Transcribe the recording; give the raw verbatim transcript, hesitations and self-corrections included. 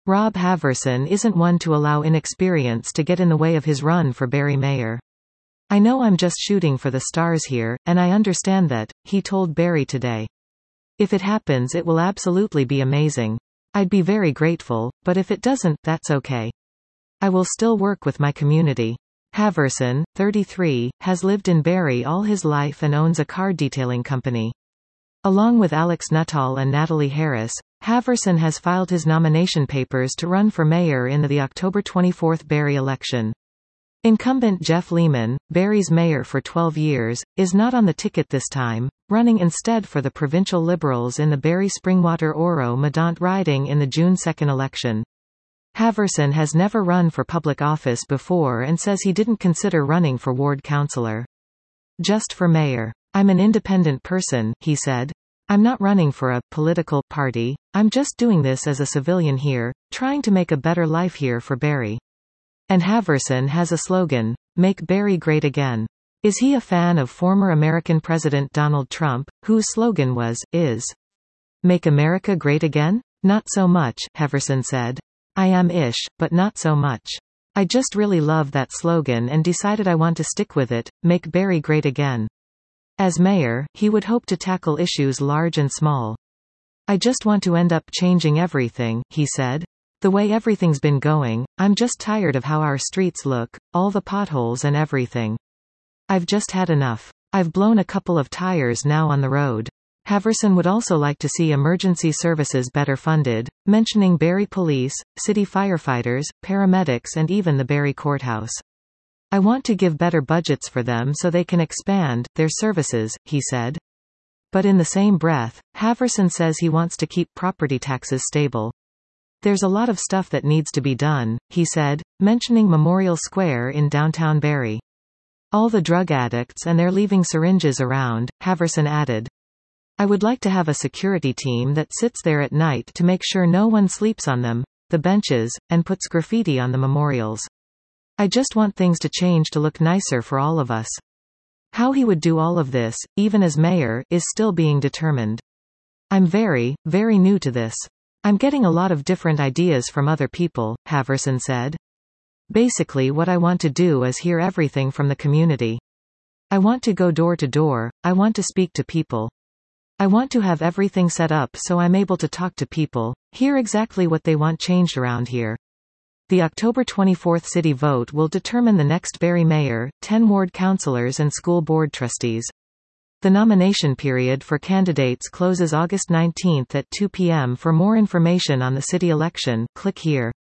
Rob Haverson isn't one to allow inexperience to get in the way of his run for Barrie mayor. "I know I'm just shooting for the stars here, and I understand that," he told Barrie Today. "If it happens, it will absolutely be amazing. I'd be very grateful, but if it doesn't, that's okay. I will still work with my community." Haverson, thirty-three, has lived in Barrie all his life and owns a car detailing company. Along with Alex Nuttall and Natalie Harris, Haverson has filed his nomination papers to run for mayor in the October twenty-fourth Barrie election. Incumbent Jeff Lehman, Barrie's mayor for twelve years, is not on the ticket this time, running instead for the provincial Liberals in the Barrie-Springwater-Oro-Medonte riding in the June second election. Haverson has never run for public office before and says he didn't consider running for ward councillor. "Just for mayor. I'm an independent person," he said. "I'm not running for a political party. I'm just doing this as a civilian here, trying to make a better life here for Barrie." And Haverson has a slogan, "Make Barrie Great Again." Is he a fan of former American President Donald Trump, whose slogan was, is, "Make America Great Again?" "Not so much," Haverson said. "I am-ish, but not so much. I just really love that slogan and decided I want to stick with it, make Barrie great again." As mayor, he would hope to tackle issues large and small. "I just want to end up changing everything," he said. "The way everything's been going, I'm just tired of how our streets look, all the potholes and everything. I've just had enough. I've blown a couple of tires now on the road." Haverson would also like to see emergency services better funded, mentioning Barrie Police, city firefighters, paramedics and even the Barrie Courthouse. "I want to give better budgets for them so they can expand their services," he said. But in the same breath, Haverson says he wants to keep property taxes stable. "There's a lot of stuff that needs to be done," he said, mentioning Memorial Square in downtown Barrie. "All the drug addicts and they're leaving syringes around," Haverson added. "I would like to have a security team that sits there at night to make sure no one sleeps on them, the benches, and puts graffiti on the memorials. I just want things to change to look nicer for all of us." How he would do all of this, even as mayor, is still being determined. "I'm very, very new to this. I'm getting a lot of different ideas from other people," Haverson said. "Basically what I want to do is hear everything from the community. I want to go door to door, I want to speak to people. I want to have everything set up so I'm able to talk to people, hear exactly what they want changed around here." The October twenty-fourth city vote will determine the next Barrie mayor, ten ward councillors and school board trustees. The nomination period for candidates closes August nineteenth at two p m For more information on the city election, click here.